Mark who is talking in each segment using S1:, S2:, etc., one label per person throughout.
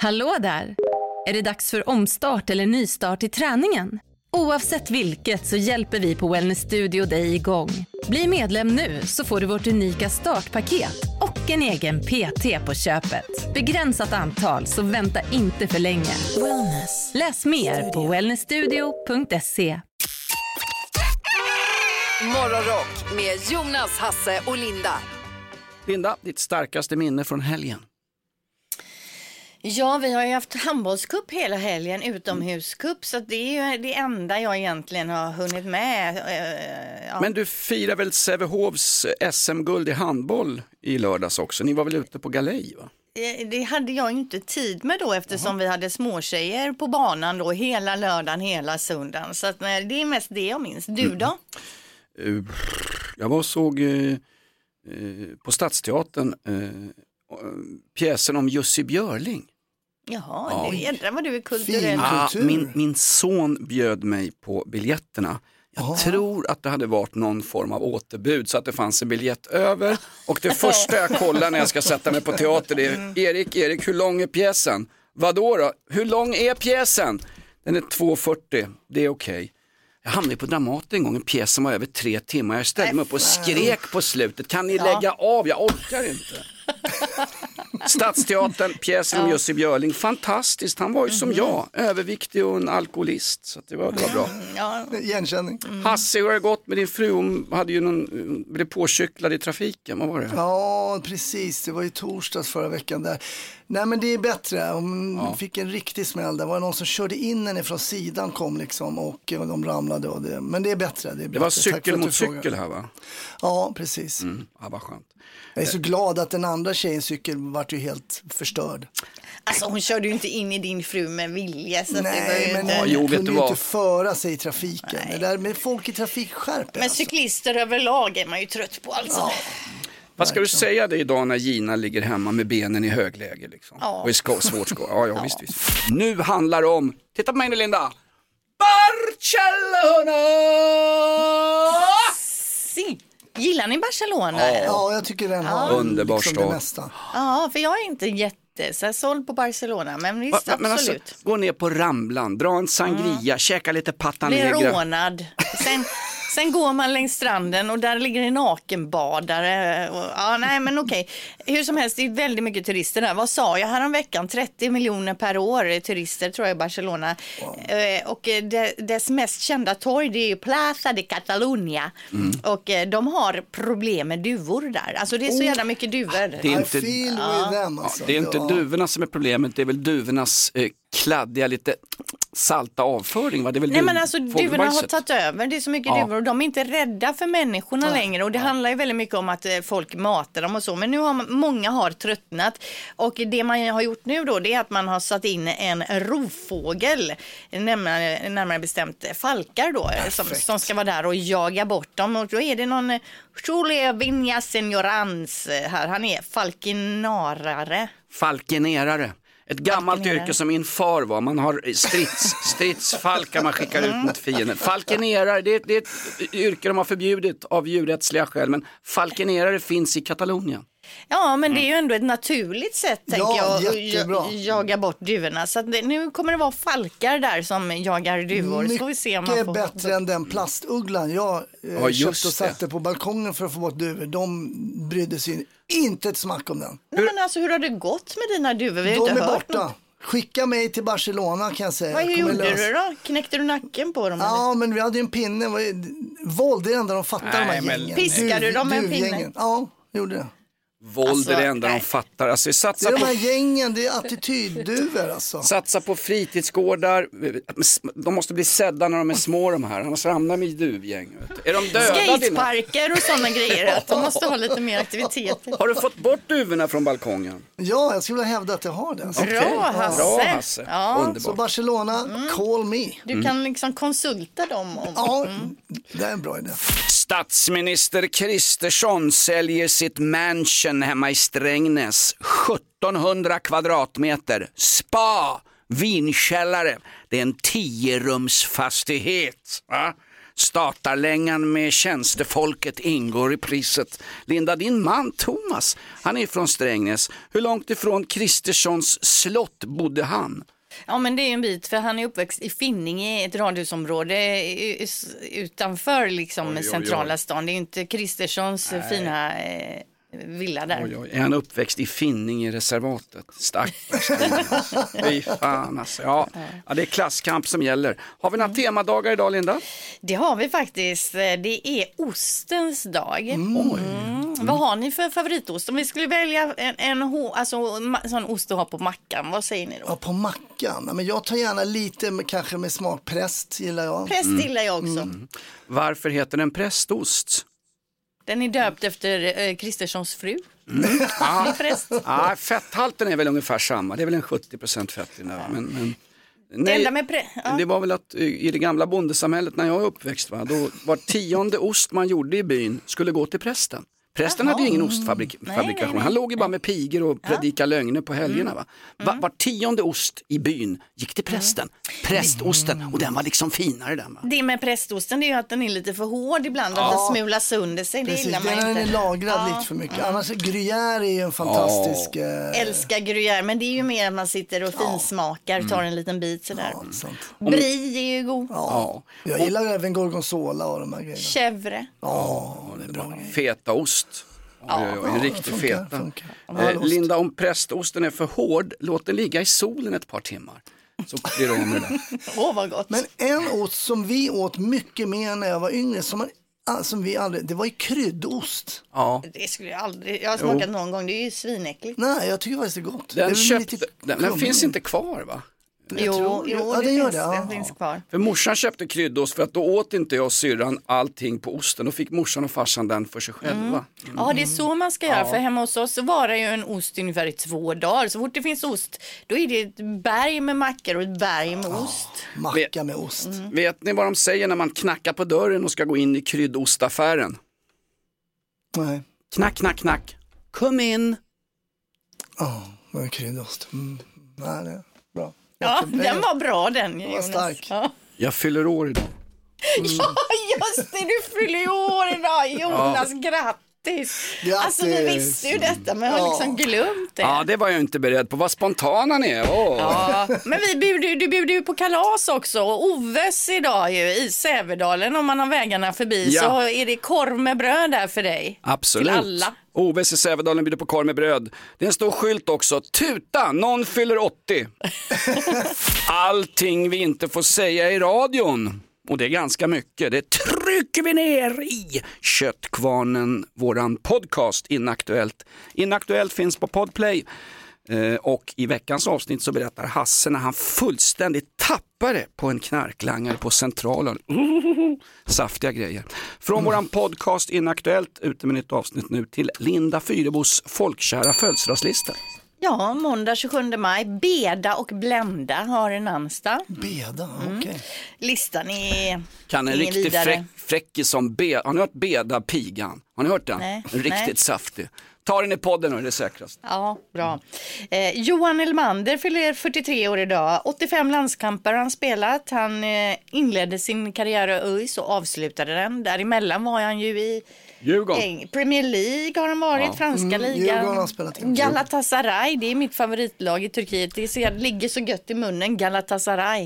S1: Hallå där! Är det dags för omstart eller nystart i träningen? Oavsett vilket så hjälper vi på Wellness Studio dig igång. Bli medlem nu så får du vårt unika startpaket och en egen PT på köpet. Begränsat antal, så vänta inte för länge. Wellness. Läs mer på wellnessstudio.se.
S2: Morgonrock med Jonas, Hasse och Linda.
S3: Linda, ditt starkaste minne från helgen?
S4: Ja, vi har ju haft handbollscup hela helgen, utomhuscup, så det är ju det enda jag egentligen har hunnit med. Ja.
S3: Men du firar väl Sävehofs SM-guld i handboll i lördags också? Ni var väl ute på galej, va?
S4: Det hade jag ju inte tid med då, eftersom vi hade småtjejer på banan då hela lördagen, hela söndagen. Så att, det är mest det jag minns. Du då?
S3: Jag var och såg på Stadsteatern pjäsen om Jussi Björling.
S4: Jaha, det jädrar vad du är kulturell.
S3: Min son bjöd mig på biljetterna. Jag tror att det hade varit någon form av återbud så att det fanns en biljett över. Och det första jag kollar när jag ska sätta mig på teater är Erik, hur lång är pjäsen? Vadå då? Hur lång är pjäsen? Den är 2,40, det är okej. Jag hamnade på Dramaten en gång, en pjäs som var över 3 timmar. Jag ställde mig upp och skrek på slutet. Kan ni lägga av? Jag orkar inte. Stadsteatern, pjäsen om Jussi Björling. Fantastiskt, han var ju som jag. Överviktig och en alkoholist. Så det var bra.
S5: Igenkänning.
S3: Hasse, hur har det gått med din fru? Hon hade ju blev påcyklad i trafiken, vad var det?
S5: Ja, precis. Det var ju torsdags förra veckan där. Nej, men det är bättre. Hon fick en riktig smäll. Det var någon som körde in henne från sidan kom liksom och de ramlade. Och det. Men det är bättre. Det
S3: var cykel mot cykel här, va?
S5: Ja, precis.
S3: Ja, vad skönt.
S5: Jag är så glad att den andra tjejens cykel var ju helt förstörd.
S4: Alltså hon körde ju inte in i din fru med vilja. Så
S5: nej,
S4: det var
S5: men
S4: inte...
S5: hon kunde ju inte föra sig i trafiken. Det där med folk i trafikskärp.
S4: Men cyklister överlag är man ju trött på alltså.
S5: Ja.
S3: Vad ska du säga det idag när Gina ligger hemma med benen i högläge liksom? Och är svårt skå. Ja, visst. Nu handlar det om, titta på mig nu Linda, Barcelona!
S4: Gillar ni Barcelona?
S5: Ja, jag tycker den har
S3: underbar
S5: liksom det mesta.
S4: Ja, för jag är inte så såld på Barcelona, men visst,
S3: men
S4: absolut.
S3: alltså, gå ner på Ramblan, dra en sangria, käka lite pata negra.
S4: Blir rånad. Sen går man längs stranden och där ligger en nakenbadare. Nej men okej. Hur som helst, det är väldigt mycket turister där. Vad sa jag häromveckan? 30 miljoner per år turister tror jag i Barcelona. Wow. Och dess mest kända torg, det är ju Plaza de Catalunya. Och de har problem med duvor där. Alltså det är så jävla mycket duvor.
S3: Det är inte duvorna som är problemet, det är väl duvornas kladdiga, lite salta avföring. Det är väl
S4: nej men alltså duvorna har tagit över, det är så mycket duvor och de är inte rädda för människorna längre och det handlar ju väldigt mycket om att folk matar dem och så, men nu har många har tröttnat och det man har gjort nu då, det är att man har satt in en rovfågel, närmare bestämt falkar då, som ska vara där och jaga bort dem och då är det någon Julia Vinja Señorans här, han är falkenerare. Ett gammalt yrke som min far var. Man har stridsfalkar man skickar ut mot fienden. Falkenerare, det är ett yrke de har förbjudit av djurrättsliga skäl. Men falkenerare finns i Katalonien. Ja, men det är ju ändå ett naturligt sätt, tänker jag, att jaga bort duvorna. Så att nu kommer det vara falkar där som jagar duvor. Så vi se om man får
S5: bättre än den plastugglan jag köpte och satte på balkongen för att få bort duvor. De brydde sig inte ett smack om den.
S4: Nej, men alltså, hur har det gått med dina duvor? Vi har
S5: de
S4: inte
S5: är
S4: hört
S5: borta.
S4: Något.
S5: Skicka mig till Barcelona kan jag säga.
S4: Vad gjorde du då? Knäckte du nacken på dem?
S5: Ja, eller? Men vi hade ju en pinne. Våld är det enda de fattar, de här gängen.
S4: Piskade du dem med en pinne?
S5: Ja, gjorde det.
S3: Våld är det enda de fattar. Alltså,
S5: det är de här gängen, det är attitydduvor alltså.
S3: Satsa på fritidsgårdar. De måste bli sedda när de är små de här. Annars ramlar de i duvgäng. Är de döda?
S4: Skateparker och sådana grejer. Att de måste ha lite mer aktivitet.
S3: Har du fått bort duvorna från balkongen?
S5: Ja, jag skulle vilja hävda att jag har det.
S4: Alltså. Bra Hasse.
S5: Ja. Underbart. Så Barcelona, call me.
S4: Du kan liksom konsulta dem.
S5: Ja, det är en bra idé.
S3: Statsminister Kristersson säljer sitt mansion hemma i Strängnäs. 1700 kvadratmeter. Spa, vinkällare. Det är en 10-rumsfastighet. Va? Statarlängan med tjänstefolket ingår i priset. Linda, din man Thomas, han är från Strängnäs. Hur långt ifrån Kristerssons slott bodde han?
S4: Ja, men det är en bit, för han är uppväxt i Finninge, ett radhusområde utanför liksom centrala stan. Det är inte Kristerssons fina villa där.
S3: Är han uppväxt i Finninge-reservatet? Stackars. Fy fan alltså. Ja, det är klasskamp som gäller. Har vi några temadagar idag, Linda?
S4: Det har vi faktiskt. Det är ostens dag. Vad har ni för favoritost? Om vi skulle välja en sån ost att ha på mackan, vad säger ni då?
S5: Ja, på mackan? Men jag tar gärna lite kanske med smak. Präst gillar jag.
S4: Präst gillar jag också.
S3: Varför heter den prästost?
S4: Den är döpt efter Kristerssons fru.
S3: Fetthalten är väl ungefär samma. Det är väl en 70% fett i den här. Men det var väl att i det gamla bondesamhället när jag var uppväxt, då var 10:e ost man gjorde i byn skulle gå till prästen. Prästen hade ju ingen ostfabrikation. Han låg ju bara med pigor och predika lögner på helgerna. Var 10:e ost i byn gick till prästen. Prästosten, och den var liksom finare den.
S4: Det med prästosten, det är ju att den är lite för hård ibland, att den smulas under sig.
S5: Precis,
S4: det gillar man
S5: den
S4: inte.
S5: är lagrad lite för mycket. Annars gruyère är ju en fantastisk...
S4: Älskar gruyère, men det är ju mer att man sitter och finsmakar, tar en liten bit sådär. Brie är ju god.
S5: Jag gillar även gorgonzola och de här grejerna.
S4: Chèvre.
S3: Det är bra. Fetaost. En riktig feta. Linda, om prästosten är för hård, låt den ligga i solen ett par timmar. Så blir det om det där.
S4: Vad gott.
S5: Men en ost som vi åt mycket mer när jag var yngre, det var ju kryddost.
S3: Ja.
S4: Det skulle jag aldrig, jag har smakat någon gång, det är ju svinäckligt.
S5: Nej, jag tycker faktiskt det är gott.
S3: Den finns inte kvar, va?
S4: Jo, den finns kvar.
S3: För morsan köpte kryddost för att då åt inte jag och syrran allting på osten. Då fick morsan och farsan den för sig själva.
S4: Ja, det är så man ska göra. För hemma hos oss så var det ju en ost ungefär i 2 dagar. Så fort det finns ost, då är det ett berg med mackor och ett berg med ost.
S5: Macka med ost.
S3: Vet ni vad de säger när man knackar på dörren och ska gå in i kryddostaffären?
S5: Nej.
S3: Knack, knack, knack. Kom in.
S5: Det var kryddost. Nej, det är bra.
S4: Ja, den var bra den, Jonas.
S5: Den var stark.
S4: Ja.
S3: Jag fyller år idag.
S4: Ja, just det, du fyller ju år idag, Jonas, grattis. Alltså, vi visste ju detta, men jag har liksom glömt det.
S3: Ja, det var jag inte beredd på. Vad spontana ni är.
S4: Ja, men du bjuder ju på kalas också. Och Oves idag ju i Sävedalen, om man har vägarna förbi, så är det korv med bröd där för dig.
S3: Absolut.
S4: Till alla.
S3: Oves i Sävedalen bjuder på korv med bröd. Det är en stor skylt också. Tuta, någon fyller 80. Allting vi inte får säga i radion. Och det är ganska mycket. Det trycker vi ner i Köttkvarnen, våran podcast Inaktuellt. Inaktuellt finns på Podplay. Och i veckans avsnitt så berättar Hasse när han fullständigt tappade på en knarklangare på Centralen. Saftiga grejer. Från våran podcast Inaktuellt, ute med nytt avsnitt nu till Linda Fyrebos folkkära födelsedagslista.
S4: Ja, måndag 27 maj. Beda och Blenda har en namnsdag.
S5: Beda, okej.
S4: Listan är
S3: kan en riktig fräckis som Beda. Har ni hört Beda pigan? Har ni hört den?
S4: Nej.
S3: Riktigt saftig. Ta den i podden och det är säkrast.
S4: Ja, bra. Johan Elmander fyller 43 år idag. 85 landskamper har han spelat. Han inledde sin karriär i ÖIS och avslutade den. Däremellan var han ju i Premier League har han varit, franska ligan. Galatasaray, det är mitt favoritlag i Turkiet. Det ligger så gött i munnen, Galatasaray.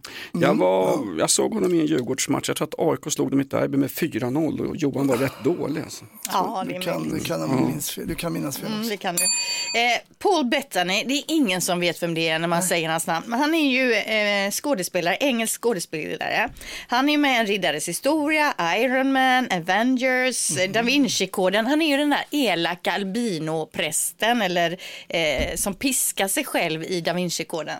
S3: Jag såg honom i en Djurgårdsmatch. Jag tror att AIK slog dem i ett derby med 4-0 och Johan var rätt dålig. Alltså.
S4: Ja, det är
S5: du kan minnas fel också.
S4: Det kan du. Paul Bettany, det är ingen som vet vem det är när man säger hans namn. Men han är ju skådespelare, engelsk skådespelare. Han är med i En riddares historia, Iron Man, Avengers, Da Vinci-koden. Han är ju den där elaka albino-prästen eller som piskar sig själv i Da Vinci-koden.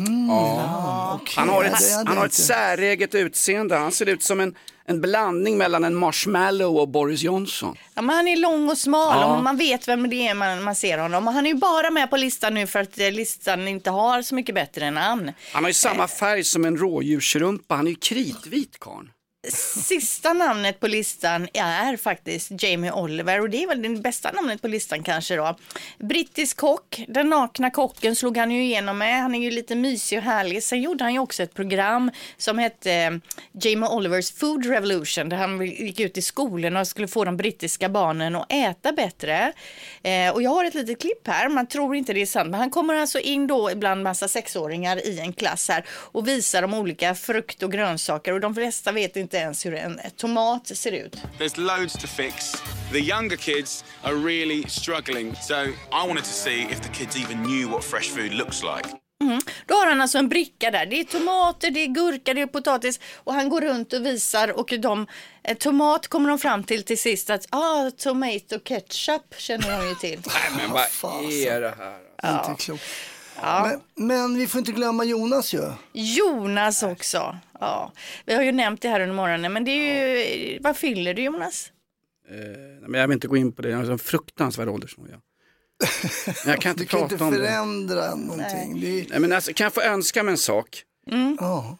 S3: Okay. Han har ett säreget utseende. Han ser ut som en blandning mellan en marshmallow och Boris Johnson.
S4: Ja, men han är lång och smal och man vet vem det är man ser honom. Och han är ju bara med på listan nu för att listan inte har så mycket bättre än han.
S3: Han har ju samma färg som en rådjursrumpa. Han är ju kritvit, karn.
S4: Sista namnet på listan är faktiskt Jamie Oliver och det är väl det bästa namnet på listan kanske då. Brittisk kock, den nakna kocken slog han ju igenom med. Han är ju lite mysig och härlig. Sen gjorde han ju också ett program som hette Jamie Olivers Food Revolution där han gick ut i skolorna och skulle få de brittiska barnen att äta bättre. Och jag har ett litet klipp här, man tror inte det är sant, men han kommer alltså in då ibland massa sexåringar i en klass här och visar dem olika frukt och grönsaker och de flesta vet inte ens hur en tomat ser ut.
S6: There's loads to fix. The younger kids are really struggling. So I wanted to see if the kids even knew what fresh food looks like.
S4: Då har han alltså en bricka där. Det är tomater, det är gurka, det är potatis och han går runt och visar och tomat kommer de fram till sist att tomato ketchup känner de ju till.
S3: Nej men vad är det här?
S5: Inte klokt. Ja. Men vi får inte glömma Jonas ju.
S4: Jonas också. Ja. Vi har ju nämnt det här under morgonen, men det är ju, vad fyller du Jonas?
S3: Men jag vill inte gå in på det. Jag har en fruktansvärd åldersnöja. Men jag kan inte prata om det. Du kan
S5: inte förändra någonting.
S3: Nej, men alltså, kan jag få önska mig en sak?
S5: Ja.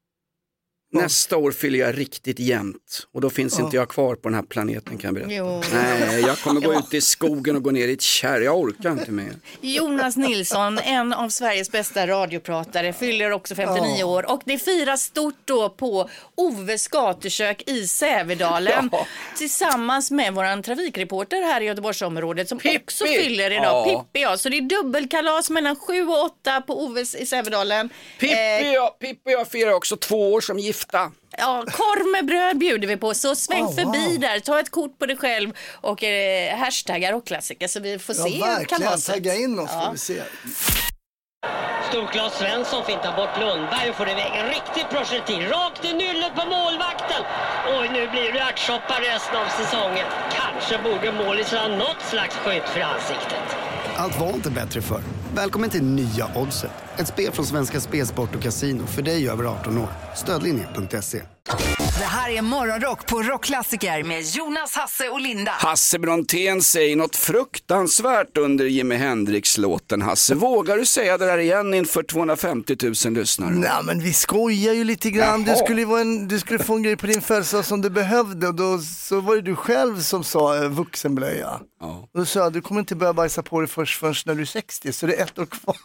S3: Nästa år fyller jag riktigt jämnt. Och då finns inte jag kvar på den här planeten kan jag berätta.
S4: Jo.
S3: Nej, jag kommer gå ut i skogen och gå ner i ett kärr. Jag orkar inte mer.
S4: Jonas Nilsson, en av Sveriges bästa radiopratare, fyller också 59 år. Och det firas stort då på Oves gatukök i Sävedalen. Tillsammans med våran trafikreporter här i Göteborgsområdet som
S3: Pippi
S4: också fyller idag. Pippi, ja. Så det är dubbelkalas mellan 7 och 8 på Oves i Sävedalen.
S3: Pippi och jag firar också 2 år som gifta.
S4: Ja, korv med bröd bjuder vi på. Så sväng förbi där, ta ett kort på dig själv och hashtaggar och klassiker så vi får se
S5: verkligen, tagga in oss får vi se.
S7: Storklas Svensson fintar bort Lundberg och får iväg en riktig projektil rakt i nyllet på målvakten. Och nu blir det ärtsoppa resten av säsongen. Kanske borde målis ha något slags skydd för ansiktet.
S8: Allt var inte bättre för. Välkommen till nya Oddset. Ett spel från Svenska Spelsport och Casino för dig över 18 år. Stödlinjen.se.
S2: Det här är Morgonrock på Rockklassiker med Jonas, Hasse och Linda.
S3: Hasse Brontén säger något fruktansvärt under Jimi Hendrix-låten. Hasse, vågar du säga det där igen inför 250 000 lyssnare?
S5: Nej, men vi skojar ju lite grann. Du skulle få en grej på din födelsedag som du behövde och då så var det du själv som sa vuxenblöja. Ja. Då sa jag, du kommer inte börja bajsa på dig först när du är 60, så det är 1 år kvar.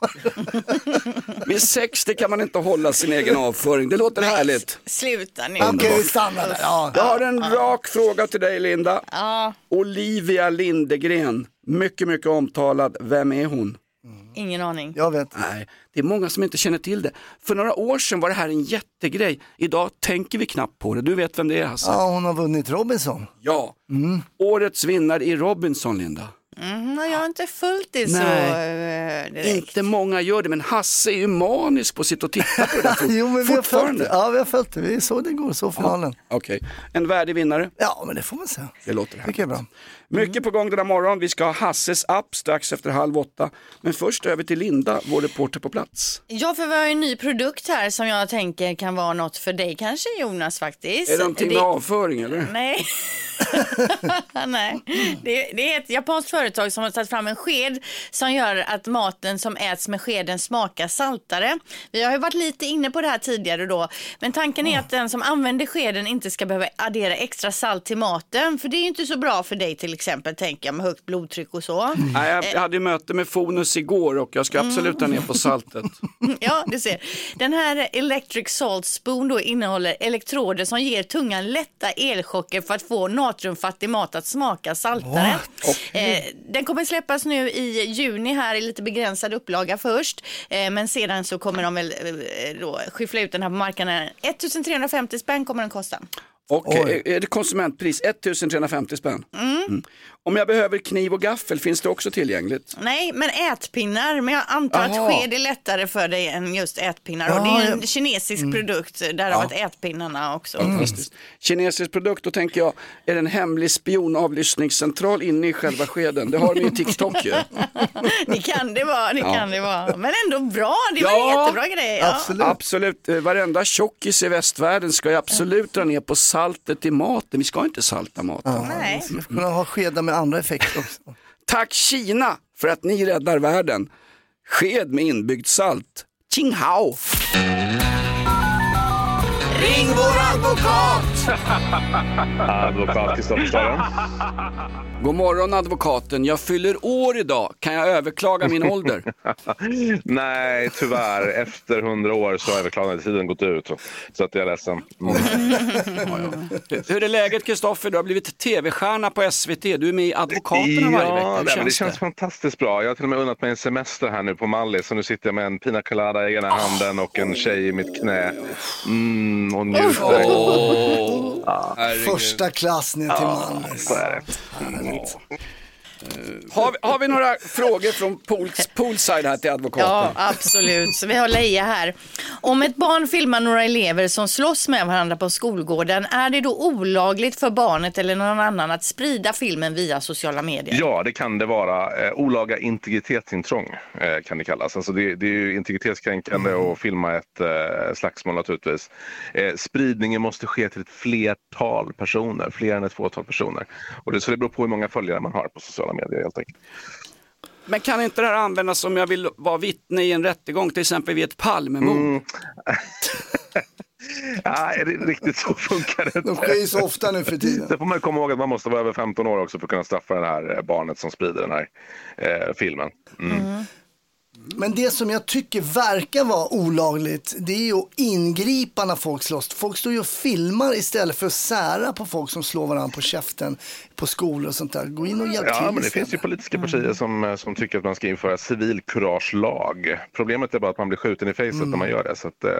S3: Vid 60 kan man inte hålla sin egen avföring. Det låter härligt.
S4: Sluta nu.
S5: Okej, vi stannar där. Ja.
S3: Jag har en rak fråga till dig, Linda.
S4: Ja.
S3: Olivia Lindegren, mycket, mycket omtalad. Vem är hon?
S4: Ingen aning.
S5: Jag vet.
S3: Nej, det är många som inte känner till det. För några år sedan var det här en jättegrej. Idag tänker vi knappt på det. Du vet vem det är, Hasse?
S5: Ja, hon har vunnit Robinson.
S3: Ja, årets vinnare i Robinson, Linda.
S4: Jag har inte följt det så direkt.
S3: Inte många gör det, men Hasse är ju manisk på att sitta och titta på det.
S5: Jo, men vi har följt det. Vi såg det igår, så finalen.
S3: Okej. En värdig vinnare?
S5: Ja, men det får man säga.
S3: Det låter här.
S5: Det är bra.
S3: Mycket på gång den här morgon. Vi ska ha Hasses app strax efter 7:30. Men först över till Linda, vår reporter på plats.
S4: Ja, för vi har en ny produkt här som jag tänker kan vara något för dig kanske, Jonas, faktiskt.
S3: Är det någonting med avföring, eller?
S4: Nej. Nej. Det är ett japanskt företag som har tagit fram en sked som gör att maten som äts med skeden smakar saltare. Vi har ju varit lite inne på det här tidigare då, men tanken är att den som använder skeden inte ska behöva addera extra salt till maten, för det är ju inte så bra för dig till exempel, tänker jag, med högt blodtryck och så.
S3: Nej, jag hade ju möte med Fonus igår och jag ska absolut ta ner på saltet.
S4: Ja, du ser. Den här Electric Salt Spoon då innehåller elektroder som ger tungan lätta elchocker för att få natriumfattig mat att smaka saltare. Den kommer släppas nu i juni här i lite begränsad upplaga först. Men sedan så kommer de väl då skyffla ut den här på marknaden. 1350 spänn kommer den kosta.
S3: Och är det konsumentpris 1350 spänn? Om jag behöver kniv och gaffel, finns det också tillgängligt?
S4: Nej, men ätpinnar. Men jag antar att sked är lättare för dig än just ätpinnar. Och det är en kinesisk produkt, där har varit ätpinnarna också.
S3: Fantastiskt. Kinesisk produkt, då tänker jag, är det en hemlig spionavlyssningscentral inne i själva skeden? Det har de ju i TikTok ju.
S4: Det kan det vara, Men ändå bra, det var en jättebra grej. Ja.
S5: Absolut.
S3: Varenda tjockis i västvärlden ska ju absolut dra ner på saltet i maten. Vi ska inte salta maten.
S4: Nej.
S5: Vi ska kunna ha skedar med andra effekter också.
S3: Tack Kina för att ni räddar världen. Sked med inbyggt salt. Qinghao.
S5: Ring vår advokat!
S9: Advokat Kristoffer Staren.
S3: God morgon advokaten, jag fyller år idag. Kan jag överklaga min ålder?
S9: Nej, tyvärr. Efter 100 år så har överklagandetiden gått ut. Så att jag är ledsen.
S3: Hur är läget Kristoffer? Du har blivit tv-stjärna på SVT. Du är med i Advokaterna varje vecka.
S9: Ja, det känns fantastiskt bra. Jag har till och med unnat mig en semester här nu på Mallis. Så nu sitter jag med en pina colada i ena handen och en tjej i mitt knä. Och njuter.
S5: Första klass ner till Mallis.
S9: Så är det.
S3: Har vi några frågor från poolside här till advokaten?
S4: Ja, absolut. Så vi har Leia här. Om ett barn filmar några elever som slåss med varandra på skolgården, är det då olagligt för barnet eller någon annan att sprida filmen via sociala medier?
S9: Ja, det kan det vara. Olaga integritetsintrång kan det kallas. Alltså det är ju integritetskränkande att filma ett slagsmål naturligtvis. Spridningen måste ske till ett flertal personer, fler än ett fåtal personer. Så det beror på hur många följare man har på sociala medier helt enkelt.
S3: Men kan inte det här användas om jag vill vara vittne i en rättegång, till exempel vid ett Palmemord?
S9: Nej, riktigt så funkar det inte.
S5: De sker ju så ofta nu för tiden.
S9: Det får man komma ihåg att man måste vara över 15 år också för att kunna straffa det här barnet som sprider den här filmen.
S5: Men det som jag tycker verkar vara olagligt, det är ju att ingripa när folk slåss. Folk står ju och filmar istället för att sära på folk som slår varandra på käften på skolor och sånt där. Gå in och hjälp till.
S9: Ja, men det finns ju politiska partier som tycker att man ska införa civilkuragelag. Problemet är bara att man blir skjuten i facet när man gör det. Så att,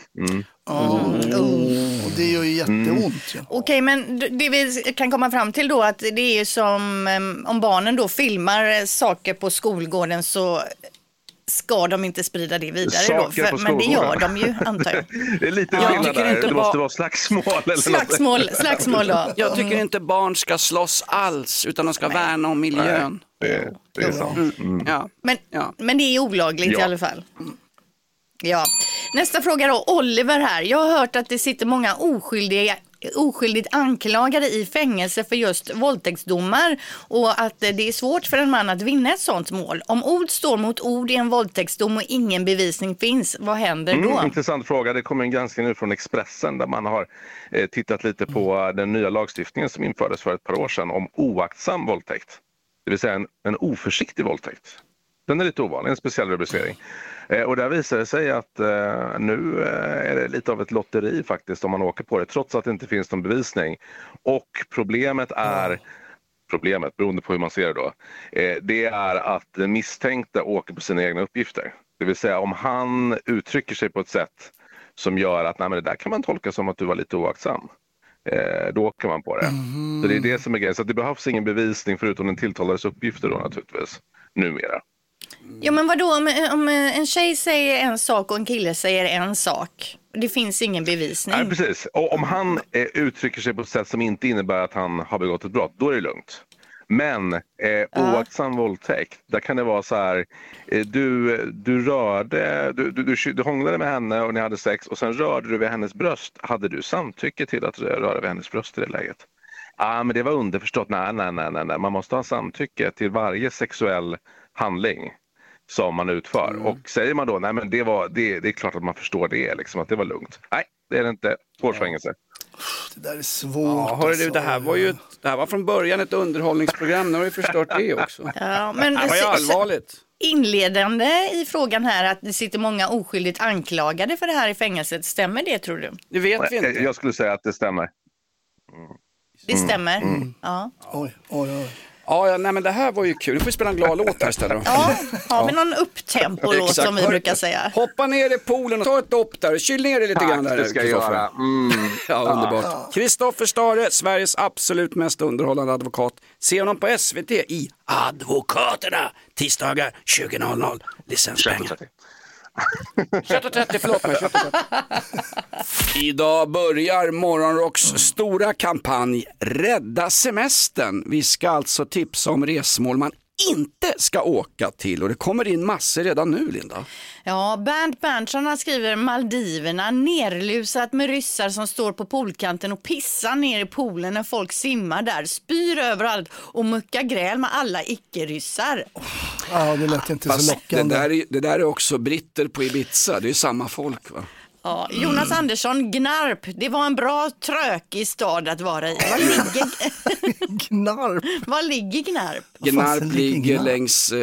S5: och det gör ju jätteont. Ja.
S4: Okej, men det vi kan komma fram till då att det är ju som om barnen då filmar saker på skolgården så ska de inte sprida det vidare då? Men det gör de ju, antar jag.
S9: Det är lite skillnad där. Det måste vara slagsmål. Eller
S4: slagsmål då.
S3: Jag tycker inte barn ska slåss alls, utan de ska värna om miljön.
S9: Nej, det är sant.
S4: Men det är olagligt i alla fall. Ja. Nästa fråga då, Oliver här. Jag har hört att det sitter många oskyldigt anklagade i fängelse för just våldtäktsdomar och att det är svårt för en man att vinna ett sånt mål. Om ord står mot ord i en våldtäktsdom och ingen bevisning finns, vad händer då?
S9: Intressant fråga. Det kommer en granskning nu från Expressen där man har tittat lite på den nya lagstiftningen som infördes för ett par år sedan om oaktsam våldtäkt. Det vill säga en oförsiktig våldtäkt. Den är lite ovanlig, en speciell rubricering. Och där visar det sig att nu är det lite av ett lotteri faktiskt om man åker på det, trots att det inte finns någon bevisning. Och problemet, beroende på hur man ser det då, det är att den misstänkta åker på sina egna uppgifter. Det vill säga om han uttrycker sig på ett sätt som gör att nej, men det där kan man tolka som att du var lite oaktsam. Då åker man på det. Så det är det som är grejen. Så det behövs ingen bevisning förutom den tilltalades uppgifter då naturligtvis, numera.
S4: Ja, men vadå om en tjej säger en sak och en kille säger en sak? Det finns ingen bevisning.
S9: Nej, precis. Och om han uttrycker sig på ett sätt som inte innebär att han har begått ett brott, då är det lugnt. Men oaktsam våldtäkt, där kan det vara så här, du hånglade med henne och ni hade sex och sen rörde du vid hennes bröst. Hade du samtycke till att röra vid hennes bröst i det läget? Men det var underförstått. Nej. Man måste ha samtycke till varje sexuell handling som man utför. Och säger man då, nej men det är klart att man förstår det, liksom, att det var lugnt. Nej, det är det inte. Årsfängelse.
S5: Det där är svårt.
S3: Ja, hörru, det här var från början ett underhållningsprogram. Nu har vi förstört det också.
S4: Ja, men
S3: det var ju allvarligt.
S4: Inledande i frågan här att det sitter många oskyldigt anklagade för det här i fängelset. Stämmer det, tror du?
S3: Det vet vi inte.
S9: Jag skulle säga att det stämmer.
S4: Det stämmer? Ja.
S5: Oj.
S3: Ja, nej, men det här var ju kul. Nu får vi spela en glad låt här istället.
S4: Ja, har vi någon upptempo-låt som vi brukar säga?
S3: Hoppa ner i poolen och ta ett dopp där. Kyl ner det lite grann där.
S9: Det ska jag göra.
S3: Ja, underbart. Kristoffer Stare, Sveriges absolut mest underhållande advokat. Se honom på SVT i Advokaterna. Tisdagar 20.00. Licenspengar. 21.30, förlåt mig. 21.30. Idag börjar Morgonrocks stora kampanj Rädda semestern. Vi ska alltså tipsa om resmål man inte ska åka till och det kommer in massor redan nu, Linda.
S4: Ja, Bernt Berntsson skriver Maldiverna, nerlusat med ryssar som står på poolkanten och pissar ner i poolen när folk simmar där, spyr överallt och muckar gräl med alla icke-ryssar.
S5: Ja, det lät inte så lockande.
S3: Det där är också britter på Ibiza, det är samma folk, va?
S4: Ja, Jonas Andersson, Gnarp, det var en bra trökig stad att vara i. Var ligger
S5: Gnarp?
S4: Var ligger Gnarp?
S3: Gnarp ligger längs...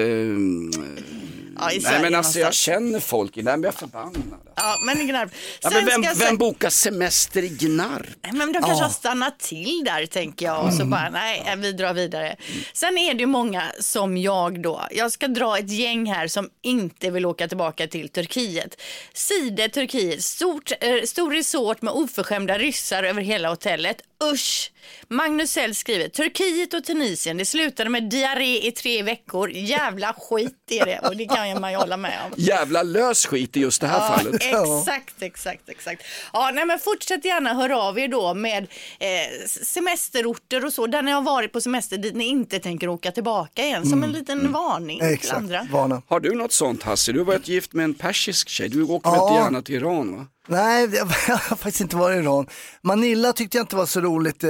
S3: nej men alltså jag känner folk i den, blir jag förbannad.
S4: Ja, men Gnarp.
S3: Ja, men vem bokar semester i Gnarp?
S4: Nej, men de kanske har stannat till där, tänker jag. Och så bara, nej, vi drar vidare. Sen är det ju många som jag då. Jag ska dra ett gäng här som inte vill åka tillbaka till Turkiet. Side, Turkiet. Stor resort med oförskämda ryssar över hela hotellet. Usch! Magnus Hell skriver, Turkiet och Tunisien, det slutade med diarré i 3 veckor. Jävla skit är det, och det kan man ju hålla med om.
S3: Jävla lös skit i just det här fallet.
S4: Exakt. Ja, nej, men fortsätt gärna höra av er då med semesterorter och så, där ni har varit på semester dit ni inte tänker åka tillbaka igen, som en liten varning till andra.
S3: Har du något sånt, Hasse? Du har varit gift med en persisk tjej, du åker väl inte gärna till Iran, va?
S5: Nej, jag har faktiskt inte varit i Iran. Manila tyckte jag inte var så roligt.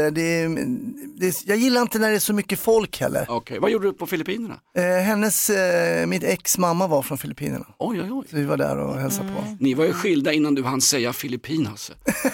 S5: Jag gillar inte när det är så mycket folk heller.
S3: Okej, vad gjorde du på Filippinerna?
S5: Mitt ex mamma var från Filippinerna.
S3: Oj.
S5: Så vi var där och hälsade på.
S3: Ni var ju skilda innan du hann säga Filippin, Hasse.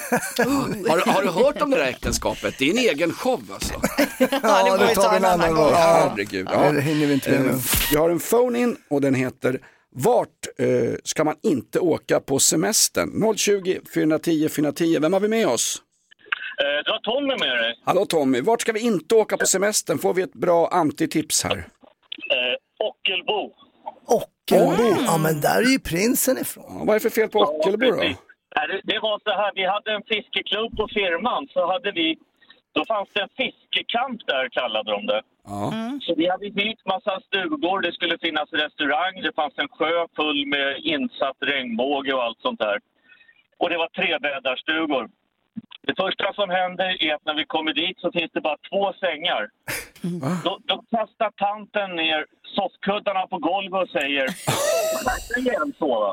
S3: Har du hört om det där äktenskapet? Det är en egen show alltså.
S5: Ja, det tar vi en annan gång.
S3: Herregud.
S5: Ja, det hinner vi inte med nu.
S3: Jag har en phone-in och den heter Vart ska man inte åka på semestern? 020 410 410. Vem har vi med oss?
S10: Du har Tommy med dig.
S3: Hallå Tommy, vart ska vi inte åka på semestern? Får vi ett bra antitips här?
S10: Ockelbo.
S5: Ockelbo? Ja, men där är ju prinsen ifrån.
S3: Ja, vad är det för fel på Ockelbo då?
S10: Det var så här, vi hade en fiskeklubb på firman, då fanns det en fiskekamp där, kallade de det.
S3: Ja.
S10: Så vi hade hyrt massa stugor, det skulle finnas restaurang, det fanns en sjö full med insatt regnbåge och allt sånt där. Och det var 3-bäddarstugor. Det första som händer är att när vi kommer dit så finns det bara 2 sängar. Då kastar tanten ner soffkuddarna på golvet och säger igen sova.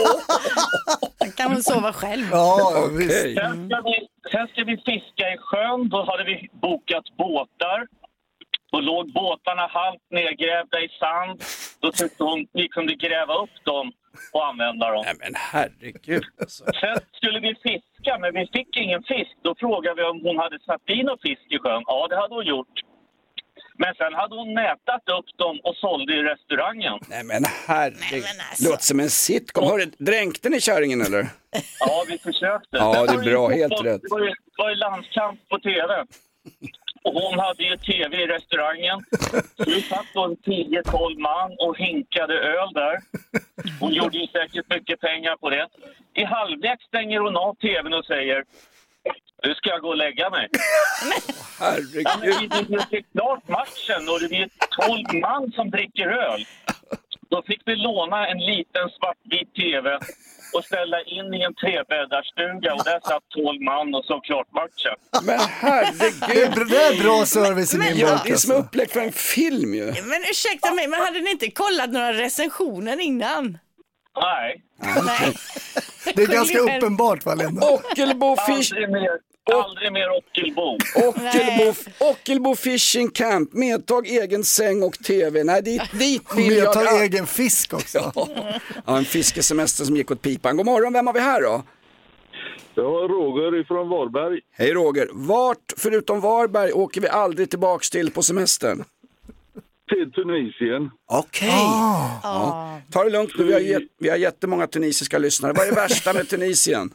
S4: Kan man sova själv?
S5: Ja,
S3: okej.
S10: Sen ska vi fiska i sjön, då hade vi bokat båtar. Då låg båtarna halvt nedgrävda i sand. Då tyckte hon vi kunde gräva upp dem och använda dem.
S3: Nej men herregud alltså.
S10: Sen skulle vi fiska, men vi fick ingen fisk. Då frågade vi om hon hade satt in någon fisk i sjön. Ja, det hade hon gjort. Men sen hade hon nätat upp dem och sålde i restaurangen.
S3: Nej men herregud. Låter som en sitcom. Dränkte ni kärringen eller?
S10: Ja, vi försökte.
S3: Ja, det är bra, helt rätt.
S10: Det var ju landskamp på tv. Och hon hade ju tv i restaurangen. Så vi satt då 10-12 man och hinkade öl där. Hon gjorde ju säkert mycket pengar på det. I halvlek stänger hon av tvn och säger: nu ska jag gå och lägga mig.
S3: Herregud.
S10: Ja, men det är klart matchen och det är 12 man som dricker öl. Då fick vi låna en liten svartvit tv och ställa in i en 3-bäddarstuga och där satt 12 man och så klart matchen.
S3: Men herregud.
S5: Det är bra service i min bok.
S3: Det är som upplägg för en film ju.
S4: Men ursäkta mig, men hade ni inte kollat några recensioner innan?
S10: Nej.
S4: Nej.
S5: Det är ganska uppenbart, va, Linda?
S3: Ockelbo Fish...
S10: Aldrig mer Ockelbo.
S3: Ockelbo Fishing Camp. Medtag egen säng och tv. Nej, dit vill jag...
S5: Medtag egen fisk också.
S3: Ja, en fiskesemester som gick åt pipan. God morgon, vem har vi här då?
S11: Det var Roger ifrån Varberg.
S3: Hej Roger. Vart, förutom Varberg, åker vi aldrig tillbaks till på semestern?
S11: Till Tunisien.
S3: Okej. Ja. Ta det lugnt nu, vi har jättemånga tunisiska lyssnare. Vad är det värsta med Tunisien?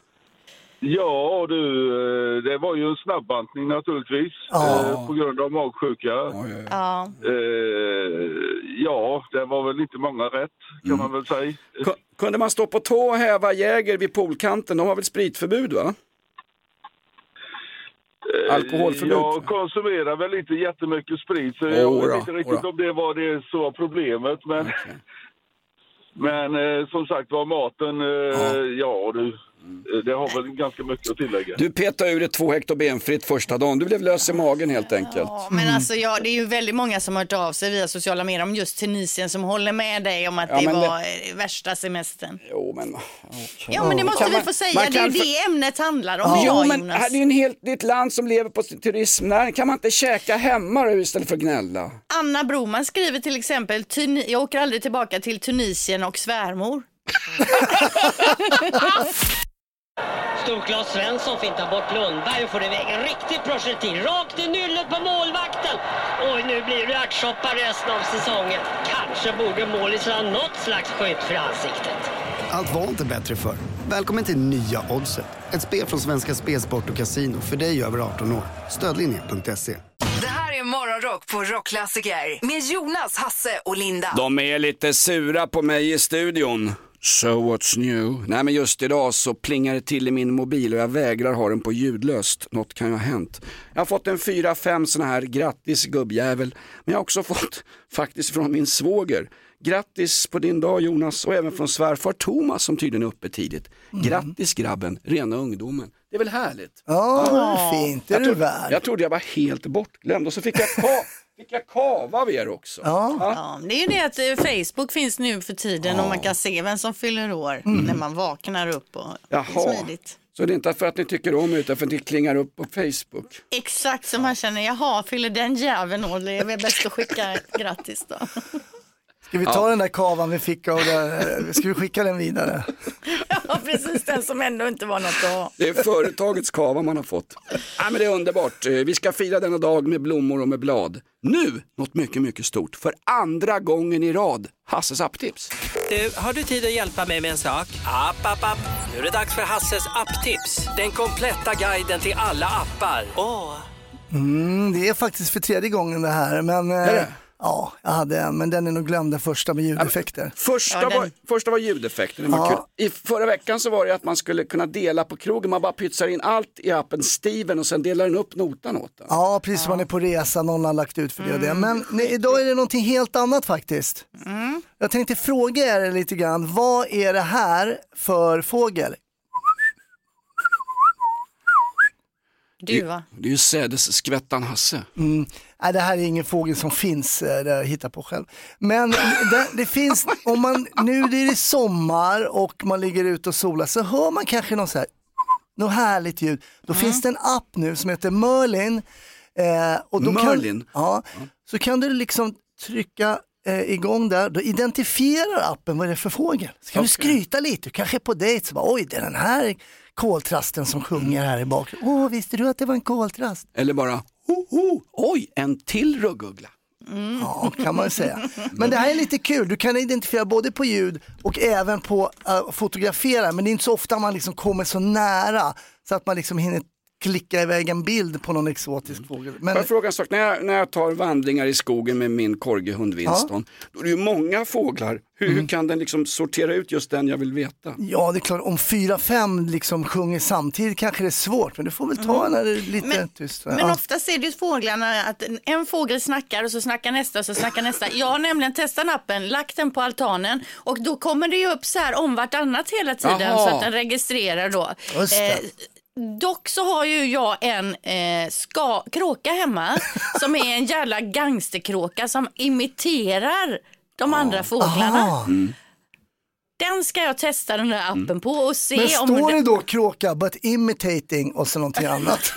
S11: Ja du, det var ju en snabbantning naturligtvis. På grund av magsjuka. Ja, det var väl inte många rätt kan man väl säga.
S3: Kunde man stå på tå och häva jäger vid poolkanten? De har väl spritförbud, va? Alkoholförbud.
S11: Jag konsumerar väl inte jättemycket sprit så jag vet inte riktigt om det var det som var problemet. Men, men som sagt var maten, det har väl ganska mycket att tillägga.
S3: Du petade ur det 2 hektar benfritt första dagen. Du blev lös i magen helt enkelt.
S4: Ja, men alltså det är ju väldigt många som har hört av sig via sociala medier om just Tunisien som håller med dig om att det var värsta semestern.
S3: Jo, men...
S4: Ja, men det måste vi få säga. Det är det ämnet handlar om idag,
S3: Jo, men
S4: Jonas.
S3: det är ett land som lever på turism. Där kan man inte käka hemma istället för gnälla.
S4: Anna Broman skriver till exempel: jag åker aldrig tillbaka till Tunisien och svärmor.
S7: Claes Svensson fintar bort Lundberg och får iväg en riktig projektil. Rakt i nyllet på målvakten. Och nu blir det ärtsoppa resten av säsongen. Kanske borde målis ha något slags skydd för ansiktet.
S8: Allt var inte bättre förr. Välkommen till nya Oddset. Ett spel från Svenska Spelsport och Casino för dig över 18 år. Stödlinje.se.
S2: Det här är Morgonrock på Rockklassiker med Jonas, Hasse och Linda.
S3: De är lite sura på mig i studion. So what's new? Nej, men just idag så plingar det till i min mobil och jag vägrar ha den på ljudlöst. Något kan ju ha hänt. Jag har fått en 4-5 såna här grattis gubbjävel. Men jag har också fått faktiskt från min svåger. Grattis på din dag Jonas, och även från svärfar Thomas som tydligen är uppe tidigt. Grattis grabben, rena ungdomen. Det är väl härligt?
S5: Ja, fint. Det är du värd.
S3: Jag trodde jag var helt bortglömd och så fick jag kava av er också.
S4: Ja, det är ju det att Facebook finns nu för tiden och man kan se vem som fyller år när man vaknar upp och smidigt.
S3: Så det är inte för att ni tycker om utan för att ni klingar upp på Facebook?
S4: Exakt, som man känner, jaha, fyller den jäveln år, det är väl bäst att skicka grattis då.
S5: Ska vi ta den där kavan vi fick av det? Ska vi skicka den vidare?
S4: Ja, precis, den som ändå inte var något att ha.
S3: Det är företagets kava man har fått. Ja, men det är underbart. Vi ska fira denna dag med blommor och med blad. Nu, något mycket, mycket stort. För andra gången i rad, Hasses apptips.
S12: Du, har du tid att hjälpa mig med en sak? App. Nu är det dags för Hasses apptips. Den kompletta guiden till alla appar.
S5: Det är faktiskt för 3:e gången det här, men... Ja, jag hade en, men den är nog glömd, den första med ljudeffekter.
S3: Första var ljudeffekter. I förra veckan så var det att man skulle kunna dela på krogen. Man bara pytsar in allt i appen Steven och sen delar den upp notan åt den.
S5: Ja, precis, man är på resa, någon har lagt ut för det och det. Men idag är det någonting helt annat faktiskt. Jag tänkte fråga er lite grann, vad är det här för fågel?
S4: Duva.
S3: Det är ju sädesskvättan Hasse.
S5: Nej, det här är ingen fågel som finns, det jag hittar på själv. Men det finns, om man nu är det sommar och man ligger ute och solar så hör man kanske något härligt ljud. Då finns det en app nu som heter Merlin. Och då
S3: Merlin?
S5: Så kan du liksom trycka igång där. Då identifierar appen vad det är för fågel. Så kan du skryta lite, kanske på dejt. Så bara, oj, det är den här koltrasten som sjunger här i bakgrunden. Visste du att det var en koltrast?
S3: Eller bara, oj, en till ruggugla.
S5: Ja, kan man säga. Men det här är lite kul. Du kan identifiera både på ljud och även på fotografera. Men det är inte så ofta man liksom kommer så nära så att man liksom hinner klicka iväg en bild på någon exotisk fågel. Men... Jag frågar en sak, när jag tar vandringar i skogen med min korgehund Winston, då är det ju många fåglar. Hur kan den liksom sortera ut just den jag vill veta? Ja, det är klart, om 4-5 liksom sjunger samtidigt kanske det är svårt, men du får väl ta när det är lite tyst.
S4: Men ofta ser det ju fåglarna att en fågel snackar och så snackar nästa och så snackar nästa. Jag har nämligen testat appen, lagt den på altanen och då kommer det ju upp så här om vartannat hela tiden så att den registrerar då. Dock så har ju jag en kråka hemma som är en jävla gangsterkråka som imiterar de andra fåglarna. Den ska jag testa den där appen på och se.
S5: Men
S4: om
S5: står det då kråka but imitating och så någonting annat?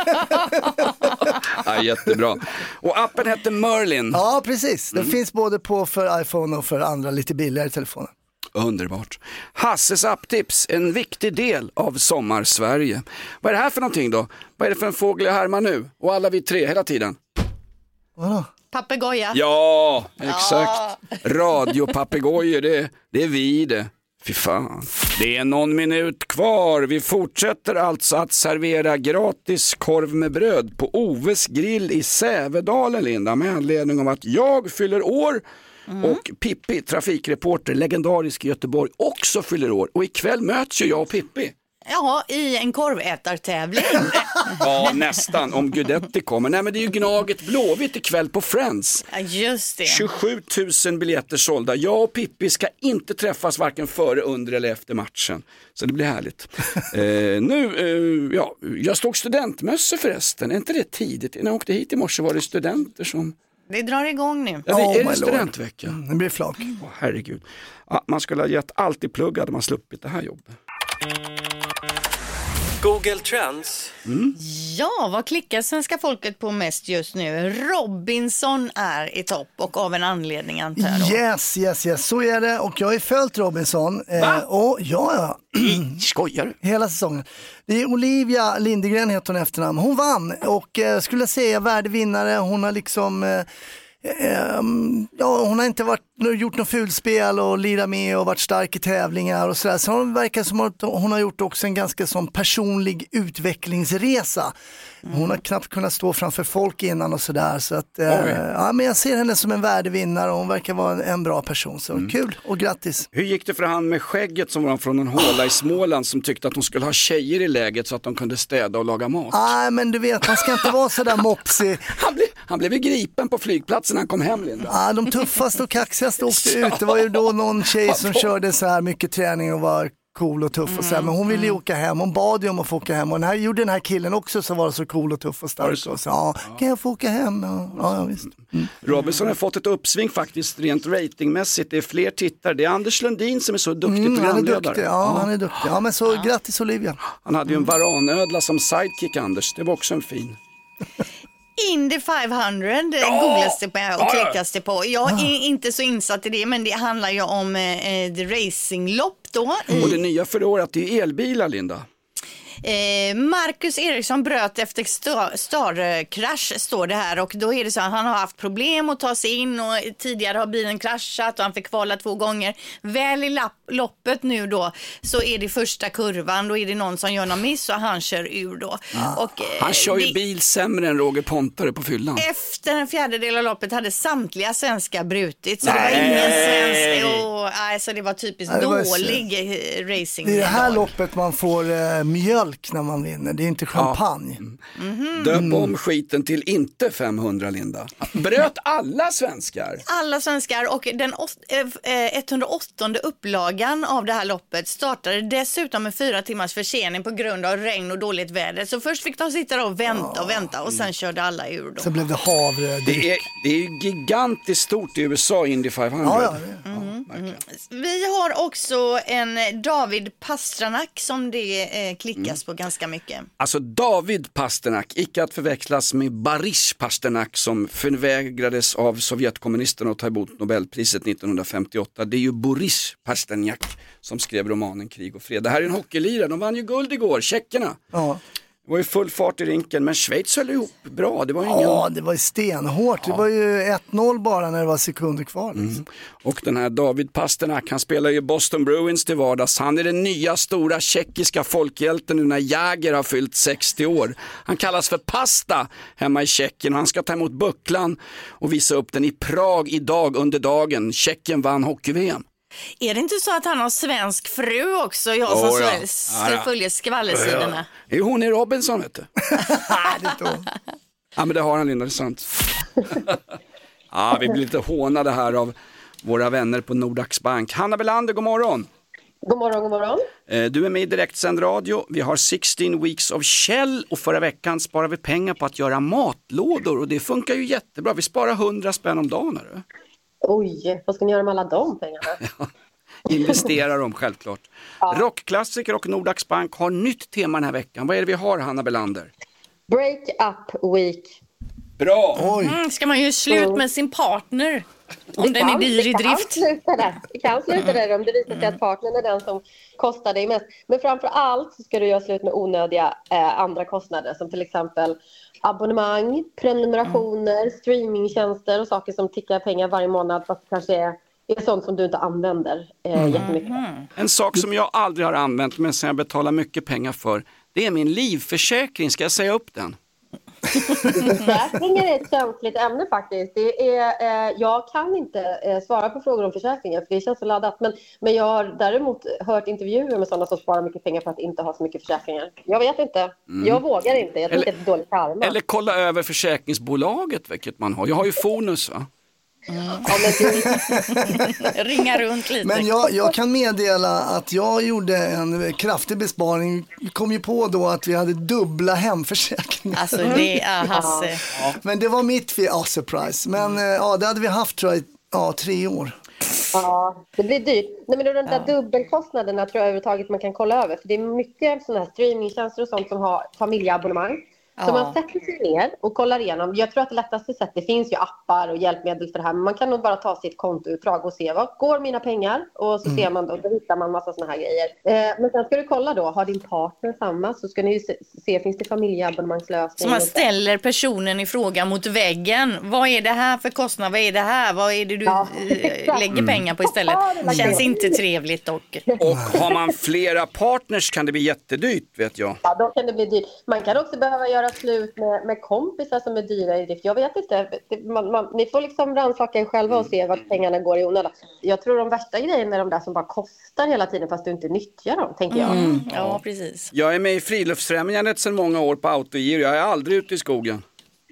S3: Ja, jättebra. Och appen heter Merlin.
S5: Ja, precis. Den finns både för iPhone och för andra lite billigare telefoner.
S3: Underbart. Hasses apptips, en viktig del av Sommar-Sverige. Vad är det här för någonting då? Vad är det för en fågel jag härmar nu? Och alla vi tre hela tiden.
S5: Vadå?
S4: Papegoja.
S3: Ja, exakt. Radiopapegojor, det är vi det. Fy fan. Det är någon minut kvar. Vi fortsätter alltså att servera gratis korv med bröd på Oves grill i Sävedalen, Linda, med anledning av att jag fyller år. Och Pippi, trafikreporter, legendarisk i Göteborg, också fyller år. Och ikväll möts ju jag och Pippi.
S4: Ja, i en korvätartävling.
S3: Ja, nästan. Om Gudetti kommer. Nej, men det är ju Gnaget Blåvitt ikväll på Friends.
S4: Ja, just det.
S3: 27 000 biljetter sålda. Jag och Pippi ska inte träffas varken före, under eller efter matchen. Så det blir härligt. Jag stod studentmössor förresten. Är inte det tidigt? När jag åkte hit i morse var det studenter som...
S4: Det drar igång nu.
S3: Ja, är det studentvecka?
S5: Det blir flak.
S3: Herregud. Ja, man skulle ha gett allt i plugg hade man sluppit det här jobbet.
S12: Google Trends.
S4: Ja, vad klickar svenska folket på mest just nu? Robinson är i topp och av en anledning antar jag då.
S5: Yes, så är det. Och jag har ju följt Robinson. Och ja.
S3: Skojar du?
S5: Hela säsongen. Det är Olivia Lindegren heter hon efternamn. Hon vann och skulle säga värdevinnare. Hon har liksom... hon har inte gjort något fulspel och lirat med och varit stark i tävlingar och sådär. Så hon verkar som att hon har gjort också en ganska sån personlig utvecklingsresa. Hon har knappt kunnat stå framför folk innan och sådär. Så att, men jag ser henne som en värdevinnare och hon verkar vara en bra person. Så kul och grattis.
S3: Hur gick det för han med skägget som var från en håla i Småland som tyckte att hon skulle ha tjejer i läget så att de kunde städa och laga mat?
S5: Nej, men du vet, man ska inte vara sådär mopsig.
S3: Han blev ju gripen på flygplatsen när han kom hem, Linda.
S5: De tuffaste och kaxigaste åkte ut. Det var ju då någon tjej som körde så här mycket träning och var cool och tuff och så här. Men hon ville ju åka hem. Hon bad ju om att få åka hem. Och den här killen också så var så cool och tuff och stark. Och så, kan jag få åka hem? Ja, visst.
S3: Robinson har fått ett uppsving faktiskt rent ratingmässigt. Det är fler tittare. Det är Anders Lundin som är så duktig programledare.
S5: Han är duktig. Ja, men så grattis Olivia.
S3: Han hade ju en varanödla som sidekick, Anders. Det var också en fin.
S4: Indy 500 googlas det på och klickas det på. Jag är inte så insatt i det, men det handlar ju om racinglopp då.
S3: Och det nya för året, det är elbilar, Linda.
S4: Marcus Eriksson bröt efter starkrasch står det här och då är det så att han har haft problem att ta sig in och tidigare har bilen kraschat och han fick kvala 2 gånger. Väl i loppet nu då så är det första kurvan, då är det någon som gör någon miss och han kör ur då. Och,
S3: han kör ju bil sämre än Roger Pontare på fyllan.
S4: Efter en fjärdedel av loppet hade samtliga svenskar brutit så det var ingen svensk så det var typiskt dålig racing.
S5: Det är det här loppet man får mjölk när man vinner, det är inte champagne.
S3: Döp om skiten till inte 500, Linda. Bröt alla svenskar?
S4: Alla svenskar och den 108:e upplagan av det här loppet startade dessutom med 4 timmars försening på grund av regn och dåligt väder. Så först fick de sitta och vänta och sen körde alla ur då.
S5: Så blev det havre.
S3: Det är ju gigantiskt stort i USA, Indy 500.
S4: Vi har också en David Pasternak som det klickas på ganska mycket.
S3: Alltså David Pasternak, icke att förväxlas med Boris Pasternak som förvägrades av Sovjetkommunisterna att ta emot Nobelpriset 1958. Det är ju Boris Pasternak som skrev romanen Krig och fred. Det här är en hockeylirare, de vann ju guld igår, tjeckerna.
S5: Ja.
S3: Det var ju full fart i rinken, men Schweiz höll ihop bra. Det var ingen...
S5: Ja, det var ju stenhårt. Det var ju 1-0 bara när det var sekunder kvar. Liksom.
S3: Och den här David Pasternak, han spelar ju Boston Bruins till vardags. Han är den nya stora tjeckiska folkhjälten nu när Jäger har fyllt 60 år. Han kallas för Pasta hemma i Tjeckien och han ska ta emot bucklan och visa upp den i Prag idag under dagen. Tjeckien vann hockey-VM.
S4: Är det inte så att han har svensk fru också? Jag som följer skvallersidorna.
S3: Är hon i Robinson, vet du? Ja, men det har han, Linda, det är sant. Vi blir lite hånade här av våra vänner på Nordax Bank. Hanna Belander, god morgon.
S13: God morgon.
S3: Du är med i direktsänd radio. Vi har 16 Weeks of Shell och förra veckan sparar vi pengar på att göra matlådor och det funkar ju jättebra. Vi sparar 100 spänn om dagen. Eller?
S13: Oj, vad ska ni göra med alla de pengarna?
S3: Investera dem självklart. Rockklassiker och Nordax Bank har nytt tema den här veckan. Vad är det vi har, Hanna Belander?
S13: Break up week.
S3: Bra!
S4: Ska man ju slut med sin partner om den är dyr i drift?
S13: Det kan sluta där om det visar sig att partnern är den som kostar dig mest. Men framför allt så ska du göra slut med onödiga andra kostnader som till exempel abonnemang, prenumerationer, streamingtjänster och saker som tickar pengar varje månad fast kanske är sånt som du inte använder jättemycket.
S3: En sak som jag aldrig har använt men som jag betalar mycket pengar för, det är min livförsäkring. Ska jag säga upp den?
S13: Försäkringar är ett känsligt ämne faktiskt. Jag kan inte svara på frågor om försäkringar för det känns så laddat. Men jag har däremot hört intervjuer med sådana som sparar mycket pengar för att inte ha så mycket försäkringar. Jag vet inte. Jag vågar inte. Jag tror det är ett dåligt karma.
S3: Eller kolla över försäkringsbolaget, vilket man har. Jag har ju Fonus, va?
S4: Ringa runt lite.
S5: Men jag kan meddela att jag gjorde en kraftig besparing. Vi kom ju på då att vi hade dubbla hemförsäkringar.
S4: Alltså det är Hasse.
S5: Men det var mitt fel, surprise. Men det hade vi haft tror jag 3 år.
S13: Ja, det blir dyrt. Nej, men de där dubbelkostnaderna tror jag överhuvudtaget man kan kolla över. För det är mycket sådana här streamingtjänster och sånt som har familjeabonnemang. Så man sätter sig ner och kollar igenom. Jag tror att det lättaste sättet, det finns ju appar och hjälpmedel för det här. Men man kan nog bara ta sitt kontoutdrag och se vad går mina pengar. Och så ser man då hittar man massa sådana här grejer. Men sen ska du kolla då, har din partner samma? Så ska ni ju se, finns det familjeabonnemangslösning?
S4: Så man ställer personen i fråga mot väggen. Vad är det här för kostnad? Vad är det här? Vad är det du lägger pengar på istället? Känns inte trevligt dock.
S3: Och har man flera partners kan det bli jättedyrt, vet jag.
S13: Ja, då kan det bli dyrt. Man kan också behöva göra slut med kompisar som är dyra i drift. Jag vet inte. Ni får liksom rannsaka er själva och se vart pengarna går i onödan. Jag tror de värsta grejerna är de där som bara kostar hela tiden fast du inte nyttjar dem, tänker jag.
S4: Ja, precis.
S3: Jag är med i Friluftsfrämjandet sedan många år på autogiro. Jag är aldrig ute i skogen.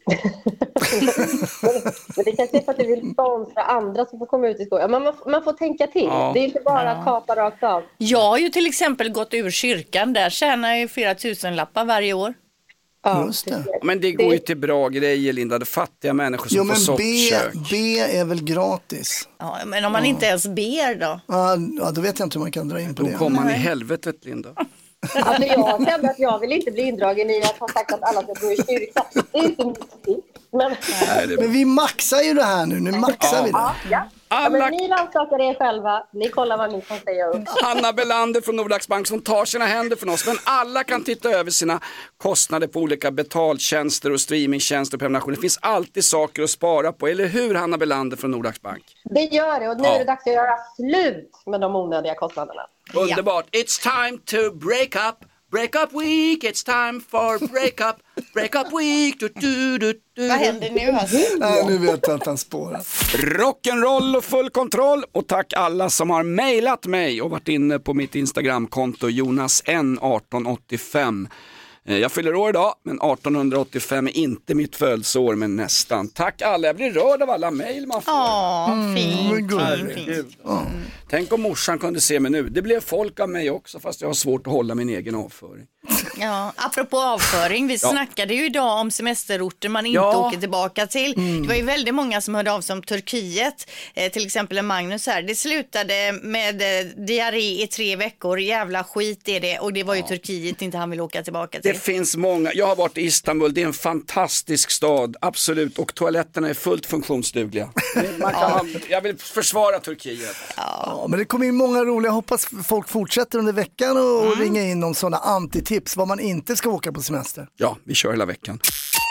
S13: Men det kanske är för att du vill sponsra andra som får komma ut i skogen. Man får tänka till. Ja. Det är inte bara att kapa rakt av.
S4: Jag har ju till exempel gått ur kyrkan. Där tjänar jag ju 4 000 lappar varje år.
S13: Ja,
S5: just det.
S3: Men det går ju till bra grejer, Linda. Det fattiga människor som får soppkök.
S5: B är väl gratis.
S4: Ja, men om man inte ens ber då?
S5: Ja, då vet jag inte hur man kan dra in på det.
S3: Då kommer man i helvetet, Linda.
S13: Alltså jag kände att jag vill inte bli indragen i att ha sagt att alla ska gå i kyrkan. Det är inte mycket.
S5: Men vi maxar ju det här nu. Nu maxar vi det.
S13: Ja, men ni rannsakar er själva. Ni kollar vad ni kan säga upp.
S3: Anna Belander från Nordax Bank som tar sina händer från oss. Men alla kan titta över sina kostnader på olika betaltjänster och streamingtjänster och prenumerationer. Det finns alltid saker att spara på. Eller hur, Anna Belander från Nordax Bank?
S13: Det gör det. Och nu är det dags att göra slut med de onödiga kostnaderna.
S3: Underbart. It's time to break up. Break up week, it's time for break up week.
S4: Vad händer nu alltså?
S5: Nu vet jag att han spårar.
S3: Rock'n'roll och full kontroll. Och tack alla som har mejlat mig och varit inne på mitt Instagramkonto JonasN1885. Jag fyller år idag, men 1885 är inte mitt födelseår, men nästan. Tack alla, jag blir rörd av alla mejl man får.
S4: Fint.
S3: Tänk om morsan kunde se mig nu. Det blev folk av mig också, fast jag har svårt att hålla min egen avföring.
S4: Ja, apropå avföring, vi snackade ju idag om semesterorter man inte åker tillbaka till. Det var ju väldigt många som hörde av sig om Turkiet, till exempel en Magnus här. Det slutade med diarré i 3 veckor, jävla skit är det, och det var ju Turkiet inte han vill åka tillbaka till.
S3: Det finns många, jag har varit i Istanbul, det är en fantastisk stad, absolut, och toaletterna är fullt funktionsdugliga. Jag vill försvara Turkiet.
S5: Ja, men det kommer in många roliga, jag hoppas folk fortsätter under veckan och ringa in om sådana antitips, vad man inte ska åka på semester.
S3: Ja, vi kör hela veckan.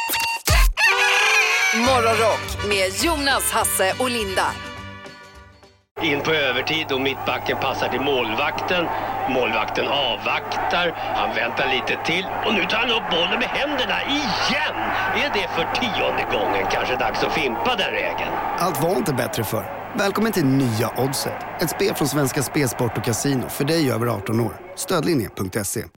S2: Morgonrock med Jonas, Hasse och Linda.
S12: In på övertid och mittbacken passar till målvakten. Målvakten avvaktar. Han väntar lite till. Och nu tar han upp bollen med händerna igen. Är det för 10:e gången kanske dags att fimpa den regeln?
S8: Allt var inte bättre för. Välkommen till nya Oddset. Ett spel från Svenska Spelsport och Casino för dig över 18 år. Stödlinje.se.